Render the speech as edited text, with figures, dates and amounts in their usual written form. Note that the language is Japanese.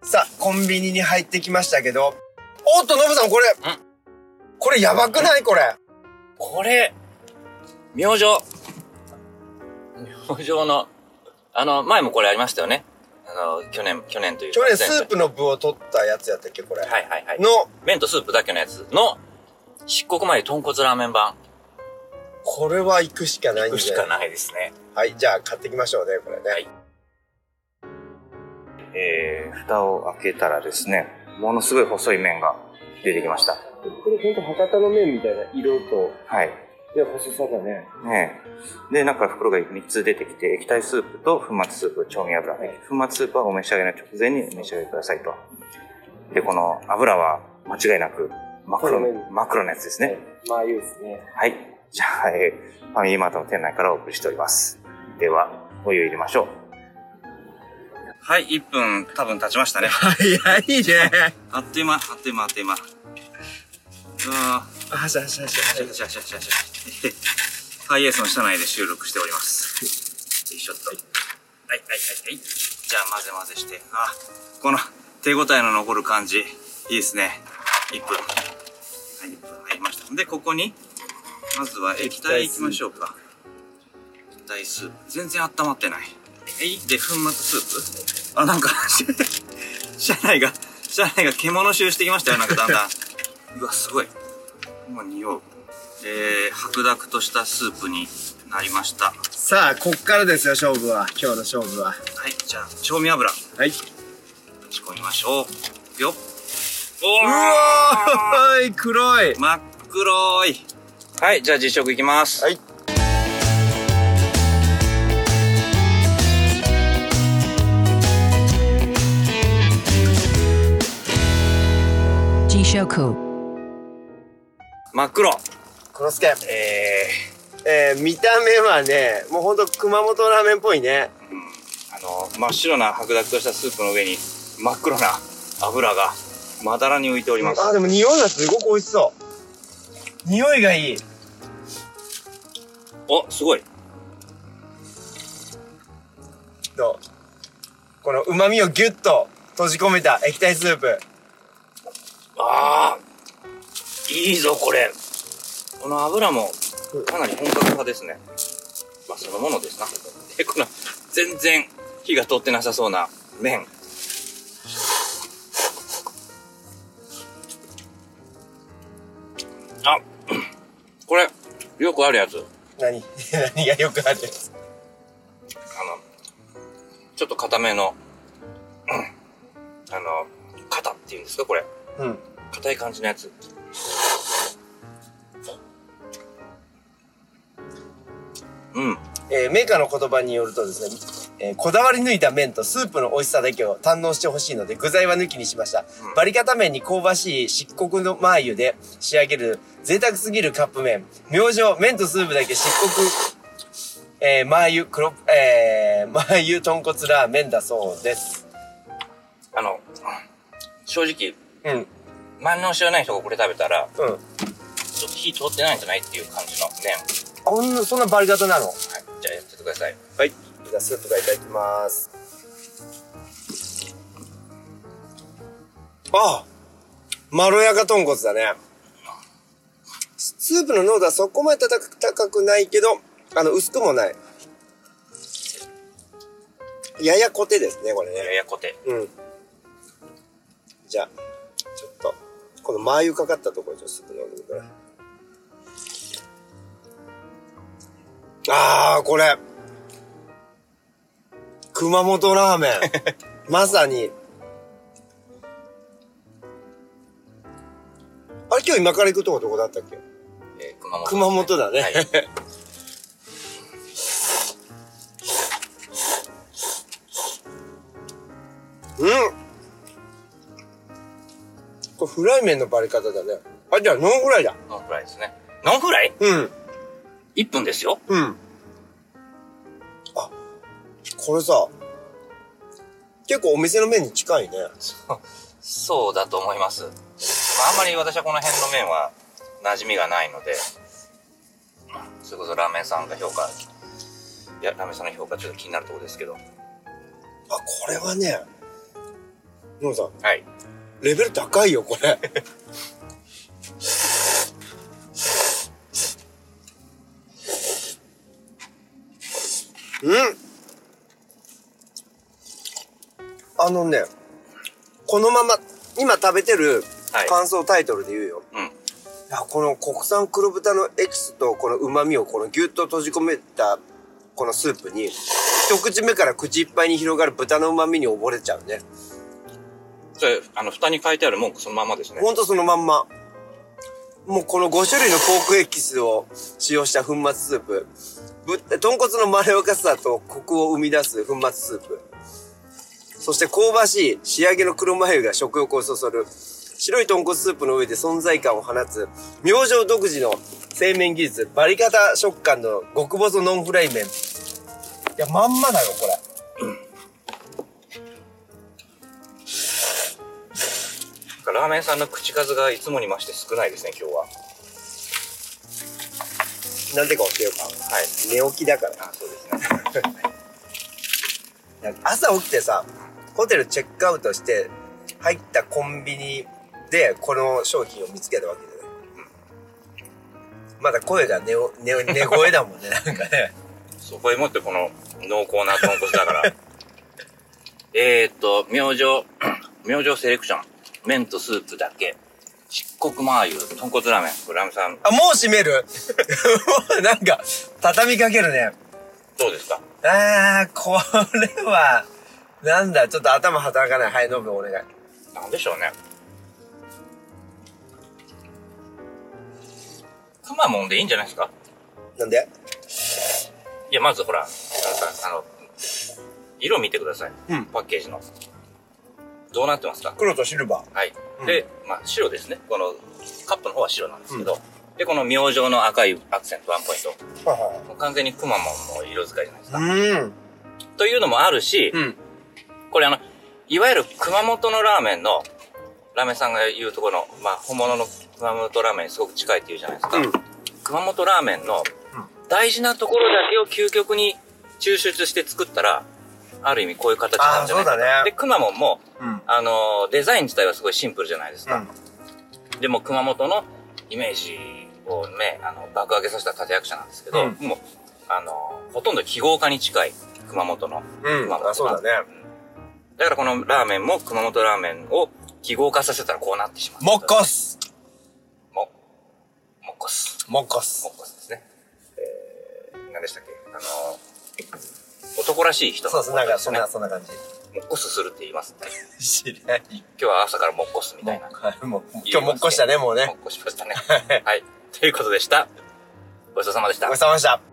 さあ、コンビニに入ってきましたけど。おっと、ノブさん、これやばくないこれ。 明星の、前もこれありましたよね。去年というか。 去年スープの部を取ったやつやったっけこれ。 はいはいはい。 の、 麺とスープだけのやつの、漆黒マユ豚骨ラーメン版。 これは行くしかないんで。 行くしかないですね。 はい、じゃあ買ってきましょうね、これね。はい。 蓋を開けたらですね、ものすごい細い麺が出てきました。 これほんと博多の麺みたいな色と、 はい。 で、細さだね。 ねえ。で、中袋が3つ出てきて、液体スープと粉末スープ、調味油。粉末スープはお召し上がりの直前にお召し上がりくださいと。で、この油は間違いなくマクロのやつですね。 マー油ですね。 はい。じゃあ、ファミリーマートの店内からお送りしております。では、お湯入れましょう。はい、1分多分経ちましたね。 早いね。 あっという間。 はしゃ。 ハイエースの車内で収録しております。よいしょっと。はい。じゃあ混ぜして。この手応えの残る感じ。いいですね。1分。はい、1分入りました。で、ここに、まずは液体いきましょうか。液体スープ。全然温まってない。で、粉末スープ。なんか、車内が獣臭してきましたよ、なんかだんだん。うわ、すごい。もう匂う。白濁としたスープになりました。 さあ、こっからですよ、勝負は。今日の勝負は。 はい、じゃあ、調味油。 はい。 仕込みましょう。よっ。 うわーい、黒い。 真っ黒い。はい、じゃあ実食いきます。 はい。 Jishoku。 真っ黒。 黒助。見た目はね、もうほんと熊本ラーメンっぽいね。 真っ白な白濁としたスープの上に真っ黒な油がまだらに浮いております。 でも匂いがすごく美味しそう。匂いがいい。 お、すごい。 どう？この旨味をギュッと閉じ込めた液体スープ。 いいぞ、これ。この油もかなり本格派ですね。そのものですな。で、この全然火が通ってなさそうな麺。これ、よくあるやつ。 何がよくあるやつ？ ちょっと固めの、肩っていうんですか、これ。 うん。 硬い感じのやつ。 メーカーの言葉によるとですね、こだわり抜いた麺とスープの美味しさだけを堪能してほしいので具材は抜きにしました。バリカタ麺に香ばしい漆黒のマー油で仕上げる贅沢すぎるカップ麺。明星、麺とスープだけ漆黒、マー油豚骨ラーメンだそうです。 正直、 万能知らない人がこれ食べたら、 ちょっと火通ってないんじゃないっていう感じの麺。 そんなバリカタなの？はい。 じゃあやっててください。 はい。じゃあスープからいただきます。まろやか豚骨だね。スープの濃度はそこまで高くないけど、薄くもない。ややコテですね、これね。 ややコテ。 じゃあ、ちょっと、このマー油かかったところちょっとスープ飲んでみるから。これ。熊本ラーメン。まさに。あれ今日今から行くとこどこだったっけ？熊本だね。はい、これフライ麺のバリ方だね。じゃあノンフライだ。 ノンフライですね。ノンフライ？1分ですよ。 これさ、結構お店の麺に近いね。 そうだと思います。あんまり私はこの辺の麺は馴染みがないので、それこそラーメンさんの評価ちょっと気になるところですけど。 これはね、 ノブさん、 はい。 レベル高いよ、これ。このまま、今食べてる感想タイトルで言うよ。 うん。 この国産黒豚のエキスとこの旨味をこのギュッと閉じ込めたこのスープに、一口目から口いっぱいに広がる豚の旨味に溺れちゃうね。 それ、蓋に書いてある文句そのままですね。 ほんとそのまんま。もうこの5種類のポークエキスを使用した粉末スープ。豚骨のまろやかさとコクを生み出す粉末スープ。そして香ばしい仕上げの黒マユが食欲をそそる。白い豚骨スープの上で存在感を放つ。明星独自の製麺技術。バリカタ食感の極細ノンフライ麺。いや、まんまだよ、これ。 ラーメンさんの口数がいつもに増して少ないですね、今日は。 なんでか教えようか。 はい。 寝起きだから。 あ、そうですね。 なんか朝起きてさ、ホテルチェックアウトして入ったコンビニでこの商品を見つけたわけでね。まだ声が寝声だもんね、なんかね。 そこへもってこの濃厚な豚骨だから。明星セレクション。麺とスープだけ。漆黒マー油、豚骨ラーメン。これラムさん。 あ、もう閉めるなんか、畳みかけるね。 どうですか？ これは、なんだ、ちょっと頭働かない。はい、ノブお願い。 なんでしょうね。くまモンでいいんじゃないですか？ なんで？ いや、まずほら、色見てください。 うん。 パッケージの。どうなってますか？ 黒とシルバー。 はい。で、白ですね。この、カップの方は白なんですけど、で、この明星の赤いアクセント、ワンポイント。 はいはい。 もう完全にくまモンの色使いじゃないですか。 というのもあるし、これいわゆる熊本のラーメンの、ラーメンさんが言うところの、本物の熊本ラーメンにすごく近いって言うじゃないですか。熊本ラーメンの大事なところだけを究極に抽出して作ったら、ある意味こういう形なんじゃないかな。 そうだね。 で、くまモンも、デザイン自体はすごいシンプルじゃないですか。でも熊本のイメージをね、爆上げさせた立役者なんですけど、もう、ほとんど記号化に近い熊本の。熊本。 そうだね。 だからこのラーメンも熊本ラーメンを記号化させたらこうなってしまう。 モッコスモッコス。 モッコス。 モッコスですね。何でしたっけ？男らしい人。 そうです、なんかそんな感じ。 モッコスするって言いますね。 知らない。 今日は朝からモッコスみたいな。 今日モッコしたね、もうね。 モッコしましたね。はい。ということでした。ごちそうさまでした。 ごちそうさまでした。